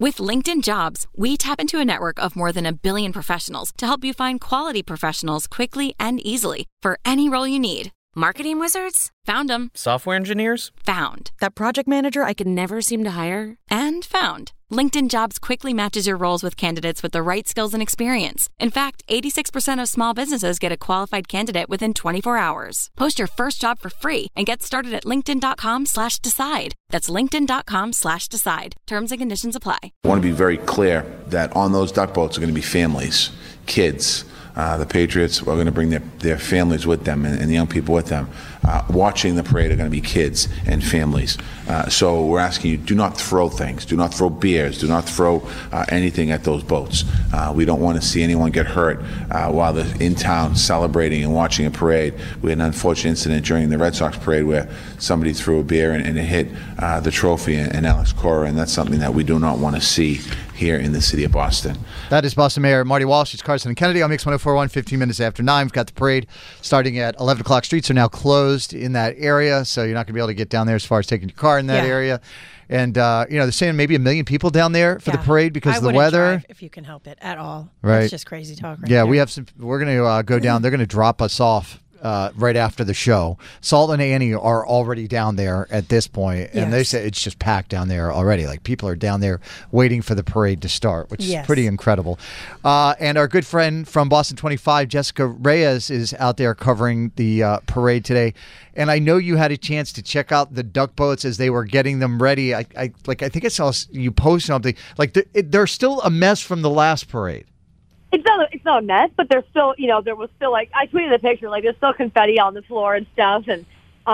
With LinkedIn Jobs, we tap into a network of more than 1 billion professionals to help you find quality professionals quickly and easily for any role you need. Marketing wizards? Found them. Software engineers? Found. That project manager I could never seem to hire? And found. LinkedIn Jobs quickly matches your roles with candidates with the right skills and experience. In fact, 86% of small businesses get a qualified candidate within 24 hours. Post your first job for free and get started at linkedin.com/decide. That's linkedin.com/decide. Terms and conditions apply. I want to be very clear that on those duck boats are going to be families, kids. The Patriots are going to bring their families with them and the young people with them. Watching the parade are going to be kids and families. So we're asking you, do not throw things. Do not throw beers. Do not throw anything at those boats. We don't want to see anyone get hurt while they're in town celebrating and watching a parade. We had an unfortunate incident during the Red Sox parade where somebody threw a beer and it hit the trophy and Alex Cora, and that's something that we do not want to see here in the city of Boston. That is Boston Mayor Marty Walsh. It's Carson and Kennedy on Mix 104.1, 15 minutes after 9. We've got the parade starting at 11 o'clock. Streets are now closed in that area, so you're not going to be able to get down there as far as taking your car in that area. And, they're saying maybe 1 million people down there for the parade because of the weather. Drive if you can help it at all. Right. That's just crazy talk right there. We have some. We're going to go down. They're going to drop us off right after the show. Salt and Annie are already down there at this point, and they say it's just packed down there already. Like, people are down there waiting for the parade to start, which is pretty incredible. And our good friend from Boston 25, Jessica Reyes, is out there covering the parade today. And I know you had a chance to check out the duck boats as they were getting them ready. I think I saw you post something. Like, they're still a mess from the last parade. It's not a mess, but there's still, there was still, I tweeted a picture, there's still confetti on the floor and stuff, and,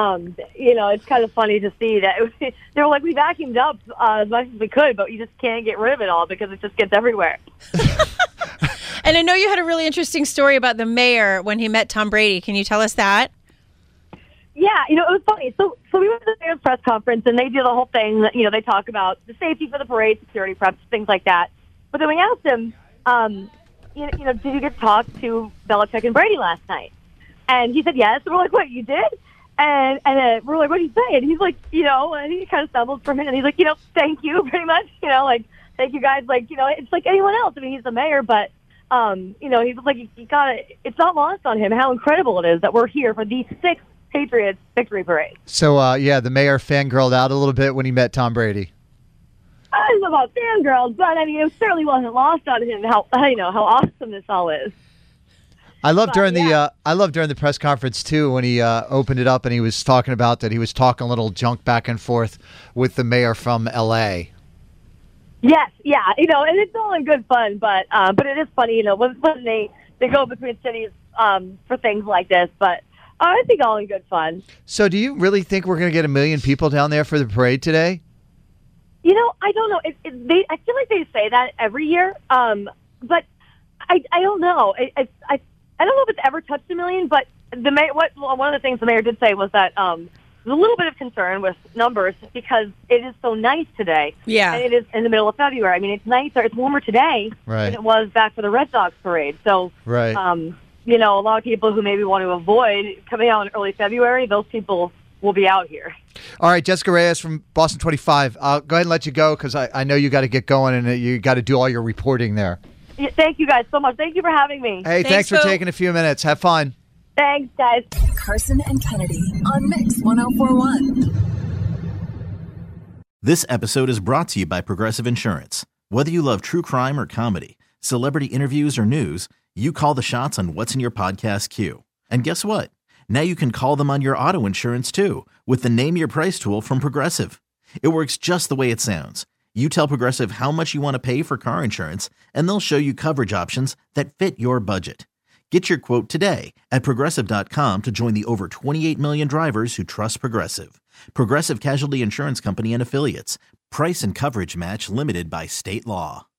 it's kind of funny to see that they were like, we vacuumed up as much as we could, but you just can't get rid of it all because it just gets everywhere. And I know you had a really interesting story about the mayor when he met Tom Brady. Can you tell us that? Yeah, it was funny. So we went to the mayor's press conference, and they do the whole thing, they talk about the safety for the parade, security preps, things like that. But then we asked him, did you get to talk to Belichick and Brady last night? And he said yes. And we're like, what, you did? And we're like, what did you say? And he's like, and he kind of stumbled for a minute. And he's like, thank you very much. Thank you guys. It's like anyone else. I mean, he's the mayor, but, he was like, it's not lost on him how incredible it is that we're here for these 6 Patriots victory parades. So, the mayor fangirled out a little bit when he met Tom Brady. I don't know about fangirls, but I mean, it certainly wasn't lost on him how awesome this all is. I love during the press conference too when he opened it up and he was talking about that he was talking a little junk back and forth with the mayor from L.A. Yes, yeah, and it's all in good fun, but it is funny, when they go between cities for things like this, but I think all in good fun. So, do you really think we're going to get 1 million people down there for the parade today? I don't know. I feel like they say that every year, but I don't know. I don't know if it's ever touched 1 million, but one of the things the mayor did say was that there's a little bit of concern with numbers because it is so nice today. Yeah. And it is in the middle of February. I mean, it's nicer. It's warmer today than it was back for the Red Sox parade. So, right. A lot of people who maybe want to avoid coming out in early February, those people will be out here. All right, Jessica Reyes from Boston 25. I'll go ahead and let you go because I know you got to get going and you got to do all your reporting there. Yeah, thank you guys so much. Thank you for having me. Hey, thanks for taking a few minutes. Have fun. Thanks, guys. Carson and Kennedy on Mix 104.1. This episode is brought to you by Progressive Insurance. Whether you love true crime or comedy, celebrity interviews or news, you call the shots on what's in your podcast queue. And guess what? Now you can call them on your auto insurance too with the Name Your Price tool from Progressive. It works just the way it sounds. You tell Progressive how much you want to pay for car insurance, and they'll show you coverage options that fit your budget. Get your quote today at Progressive.com to join the over 28 million drivers who trust Progressive. Progressive Casualty Insurance Company and Affiliates. Price and coverage match limited by state law.